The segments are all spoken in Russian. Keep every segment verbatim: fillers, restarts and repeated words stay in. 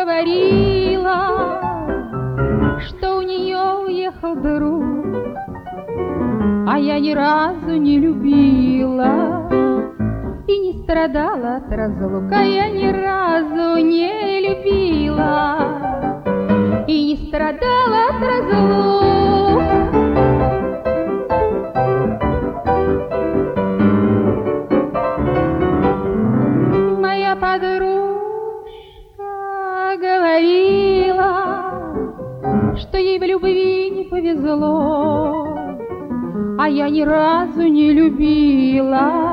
говорила, что у нее уехал друг, а я ни разу не любила и не страдала от разлука. Я ни разу не любила и не страдала от разлук. Моя подружка говорила, что ей в любви не повезло, а я ни разу не любила.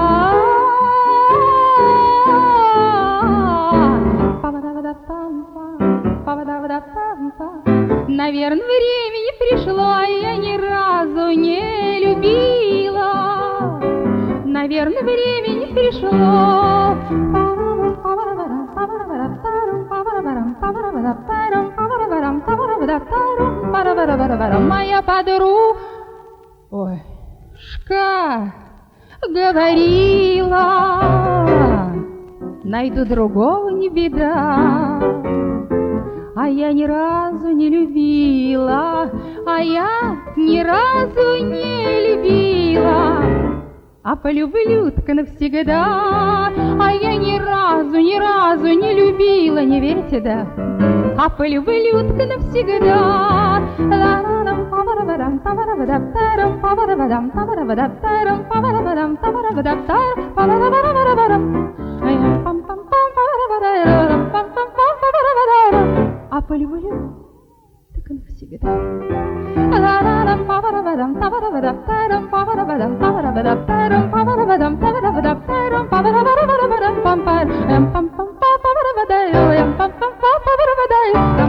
Наверное, время не пришло, а я ни разу не любила. Наверное, время не пришло. Моя подруга, ой, шка говорила, найду другого, не беда. А я ни разу не любила, а я ни разу не любила, а полюблю-тка навсегда. А я ни разу, ни разу не любила, не верите, да? А полюблю-тка навсегда. А полюблю так навсегда. Пам